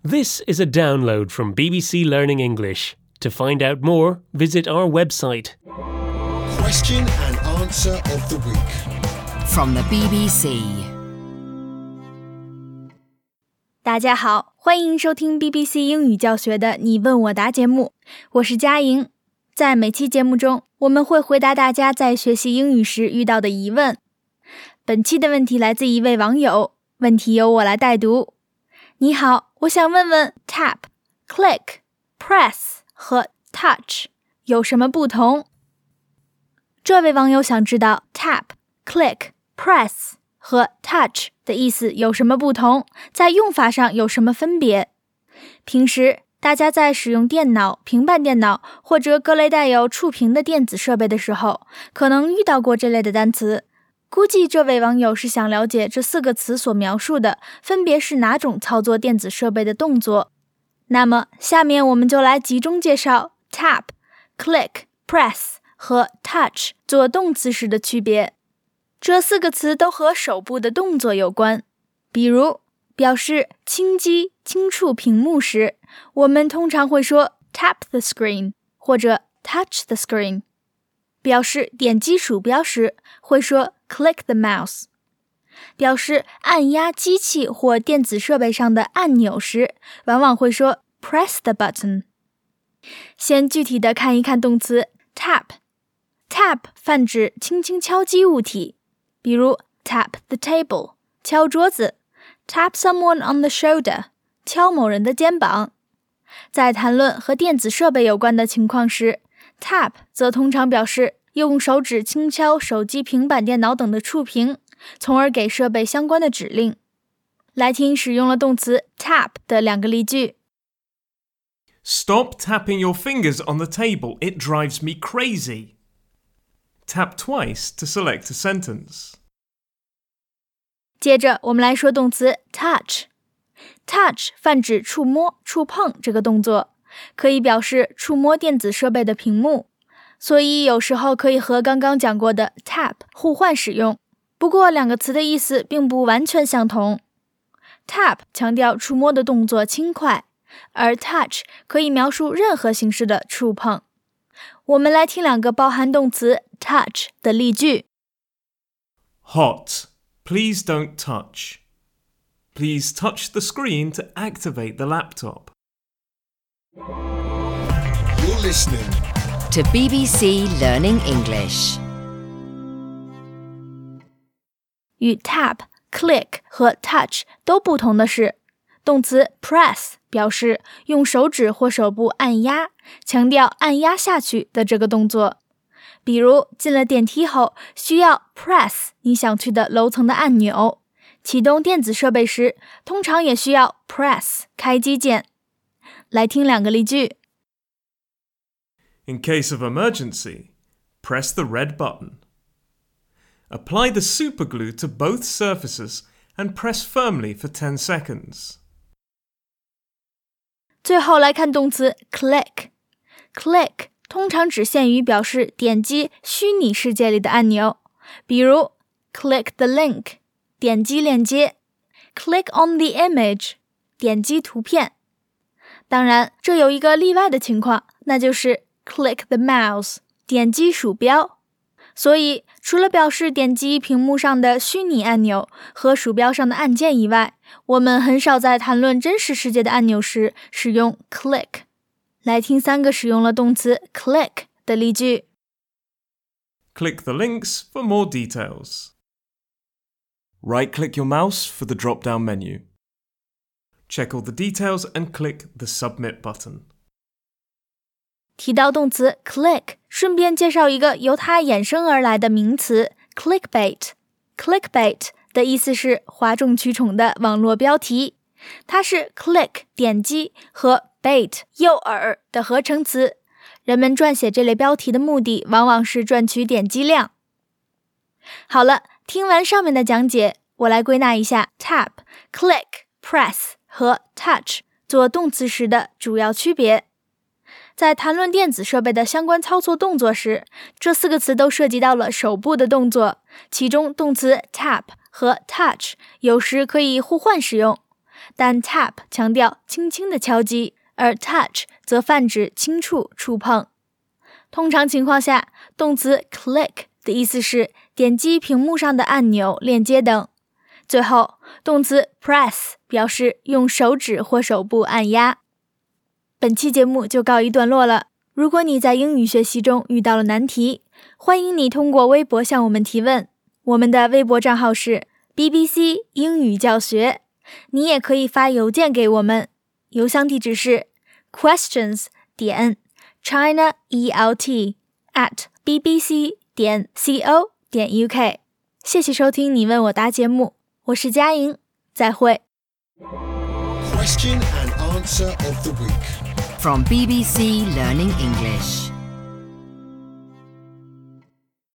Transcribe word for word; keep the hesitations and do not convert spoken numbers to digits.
This is a download from B B C Learning English. To find out more, visit our website. Question and answer of the week. From the B B C. 大家好，欢迎收听 B B C 英语教学的你问我答节目，我是佳莹。在每期节目中，我们会回答大家在学习英语时遇到的疑问。本期的问题来自一位网友，问题由我来代读。你好，我想问问 tap、click、press 和 touch 有什么不同？这位网友想知道 tap、click、press 和 touch 的意思有什么不同，在用法上有什么分别。平时大家在使用电脑、平板电脑或者各类带有触屏的电子设备的时候，可能遇到过这类的单词。估计这位网友是想了解这四个词所描述的分别是哪种操作电子设备的动作。那么下面我们就来集中介绍 tap、click、press 和 touch 做动词时的区别。这四个词都和手部的动作有关，比如表示轻击、轻触屏幕时，我们通常会说 tap the screen 或者 touch the screen。表示点击鼠标时，会说 click the mouse。表示按压机器或电子设备上的按钮时，往往会说 press the button。先具体的看一看动词 tap。tap 泛指轻轻敲击物体，比如 tap the table 敲桌子， tap someone on the shoulder 敲某人的肩膀。在谈论和电子设备有关的情况时， tap 则通常表示用手指轻敲手机、平板电脑等的触屏，从而给设备相关的指令。来听使用了动词 tap 的两个例句。 Stop tapping your fingers on the table, it drives me crazy. Tap twice to select a sentence. 接着我们来说动词 touch。touch 泛指触摸、触碰这个动作，可以表示触摸电子设备的屏幕，所以有时候可以和刚刚讲过的 tap 互换使用。不过两个词的意思并不完全相同。tap 强调触摸的动作轻快，而 touch 可以描述任何形式的触碰。我们来听两个包含动词 touch 的例句。 Hot. Please don't touch. Please touch the screen to activate the laptop. You're listening To B B C Learning English. 与 tap、click 和 touch 都不同的是，动词 press 表示用手指或手部按压，强调按压下去的这个动作。比如进了电梯后，需要 press 你想去的楼层的按钮。启动电子设备时，通常也需要 press 开机键。来听两个例句。 In case of emergency, press the red button. Apply the superglue to both surfaces and press firmly for ten seconds. 最后来看动词 click。click 通常只限于表示点击虚拟世界里的按钮，比如 click the link 点击链接， click on the image 点击图片。当然这有一个例外的情况，那就是 click the mouse 点击鼠标。所以除了表示点击屏幕上的虚拟按钮和鼠标上的按键以外，我们很少在谈论真实世界的按钮时使用 click。 来听三个使用了动词 click 的例句。 Click the links for more details. Right-click your mouse for the drop-down menu. Check all the details and click the submit button. 提到动词 click， 顺便介绍一个由它衍生而来的名词 clickbait。clickbait 的意思是哗众取宠的网络标题，它是 click 点击和 bait 诱饵的合成词。人们撰写这类标题的目的往往是赚取点击量。好了，听完上面的讲解，我来归纳一下 tap、click、press 和 touch 做动词时的主要区别。在谈论电子设备的相关操作动作时，这四个词都涉及到了手部的动作，其中动词 tap 和 touch 有时可以互换使用。 但 tap 强调轻轻的敲击，而 touch 则泛指轻触、触碰。通常情况下，动词 click 的意思是点击屏幕上的按钮、链接等。最后，动词 press 表示用手指或手部按压。本期节目就告一段落了。如果你在英语学习中遇到了难题，欢迎你通过微博向我们提问。我们的微博账号是 B B C 英语教学，你也可以发邮件给我们，邮箱地址是 questions 点 chinaelt at bbc 点 co 点 uk。 谢谢收听你问我答节目，我是佳莹，再会。 Question and answer of the week. From B B C Learning English.